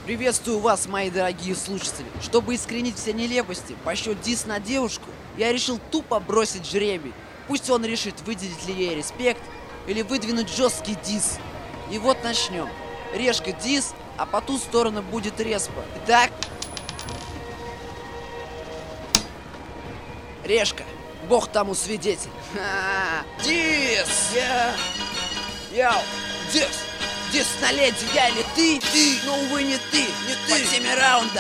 Приветствую вас, мои дорогие слушатели. Чтобы искоренить все нелепости по счет дис на девушку, я решил тупо бросить жребий. Пусть он решит, выделить ли ей респект или выдвинуть жесткий дис. И вот начнем. Решка дис, а по ту сторону будет респа. Итак, Решка, бог тому свидетель. Дис! Йоу! Дис! Дис на леди, я или ты? Ты! Но, увы, не ты! Не ты! По теме раунда!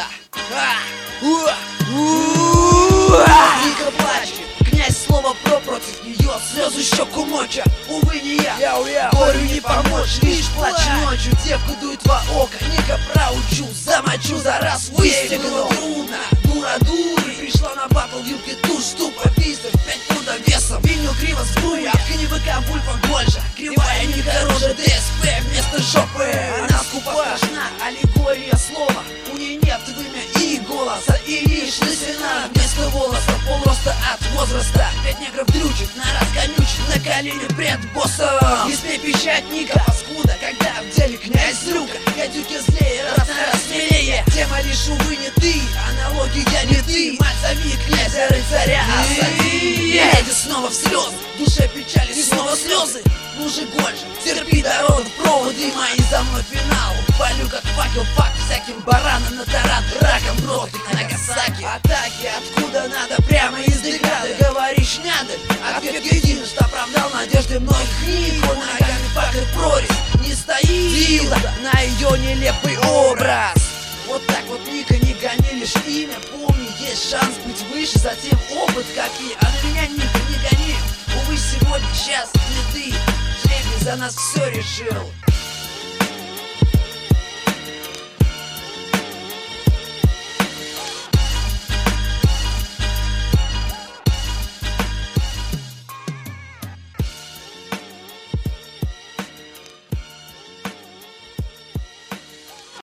Ника плачет, князь слово про против нее, слезы щеку моча, увы, не я. Горю не помочь, лишь плачь ночью, девку дует во око, Ника проучу, замочу за раз, выстегнула трудно, дура дуры, пришла на батл, вилки туш, тупо пиздер, 5 пудов весом, винил криво сбруя, коневика вульфа больше, кривая не дороже ДСП вместо жопы, она скупа страшна, аллегория слова, у нее нет вымя и голоса, и лишь лысина вместо волоса, полроста от возраста, 5 негров дрючит, на раз конючит, на колени пред боссом. Не смей пищать, Ника, паскуда, когда в деле князь Зрюка, гадюки злее, раз на раз смелее, тема лишь, увы, не ты, аналогия не ты, мать зови князя рыцаря, осади. Леди снова в слезы, в душе печали, и снова слезы, мужик больше, терпи дорогу в проводы мои, за мной финал, палю как факел, факт всяким баранам на таран, раком в рот и Нагасаки. Атаки откуда надо, прямо из декады, говоришь надо, ответ един, что оправдал надежды многих. Нико ногами пахнет прорезь, не стоит Дила на ее нелепый образ. Вот так вот, Ника, не гони лишь имя, помни, есть шанс быть выше, затем опыт какие, а на меня, Ника, не гони, увы, сегодня, сейчас не ты, жребий за нас все решил.